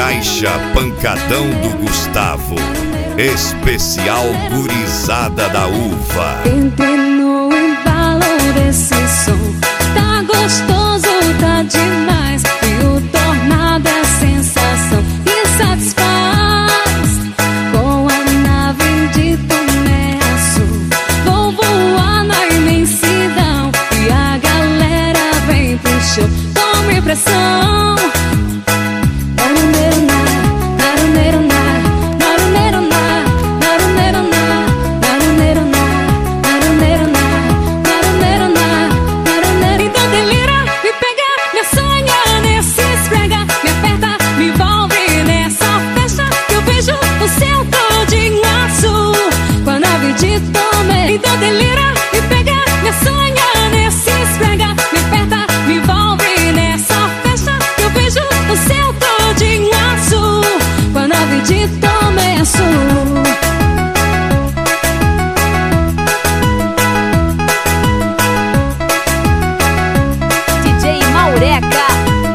Caixa Pancadão do Gustavo, especial gurizada da uva. Entrei no embalo desse som, tá gostoso, tá demais. E o tornado é sensação que satisfaz. Com a nave de Tomé Açu, vou voar na imensidão. E a galera vem pro show, tome pressão. Então delira e pega, me sonha nesse esfrega. Me aperta, me envolve nessa festa que eu vejo o céu todinho azul com a nave de Tomé Açu. DJ Maureca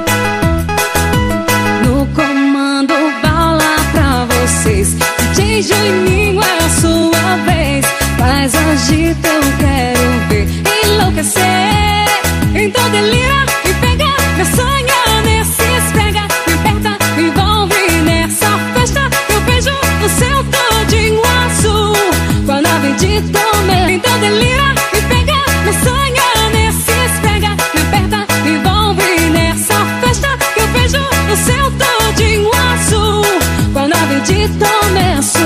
no comando, bala pra vocês. DJ Juninho, é a sua vez. Faz agita, eu quero ver enlouquecer. Então delira e pega, me sonha nesse esfrega. Me aperta, me envolve nessa festa que eu vejo o céu todinho azul com a nave de Tomé. Então delira e pega, me sonha nesse esfrega. Me aperta, me envolve nessa festa que eu vejo o céu todinho azul com a nave de Tomé Açu.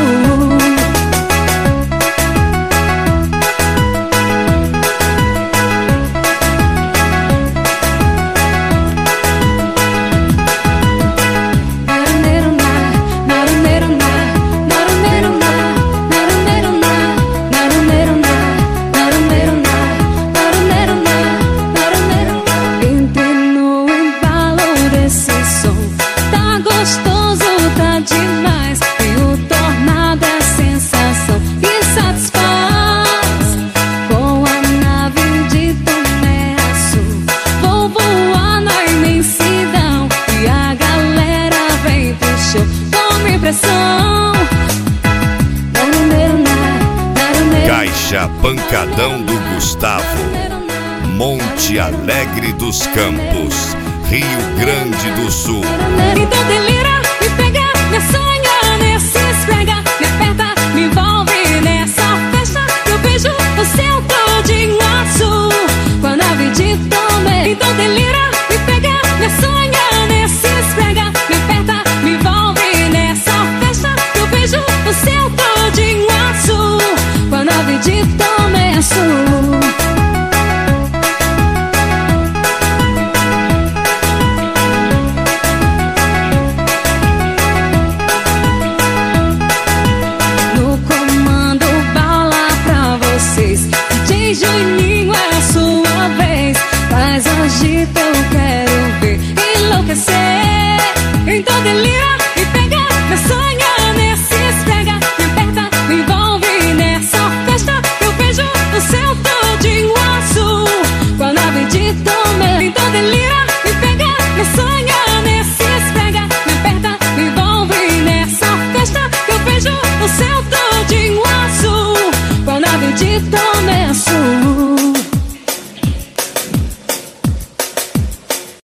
Caixa Pancadão do Gustavo, Monte Alegre dos Campos, Rio Grande do Sul. Então delira e pega, me sonha nesse esfrega. Me aperta, me envolve nessa festa que eu vejo o céu todinho azul com a nave de Tomé. Então delira e pega, me sonha nesse esfrega. Me aperta, me envolve nessa festa que eu vejo o céu todinho azul com a nave de Tomé Açu. Juninho, é a sua vez. Faz agita, eu quero ver enlouquecer. Então delira e pega, me sonha nesse esfrega. Me aperta, me envolve nessa festa que eu vejo o céu todinho azul com a nave de Tomé. Então delira e pega, me sonha nesse esfrega. Me aperta, me envolve nessa festa que eu vejo o céu todinho azul com a nave de Tomé Açu.